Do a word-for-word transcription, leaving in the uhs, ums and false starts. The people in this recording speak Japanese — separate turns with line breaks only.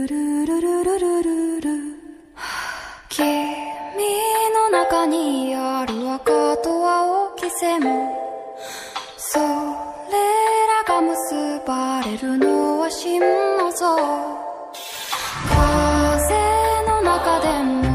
ルルルルルルル。君の中にある赤と青き線、それらが結ばれるのは真の像。風の中でも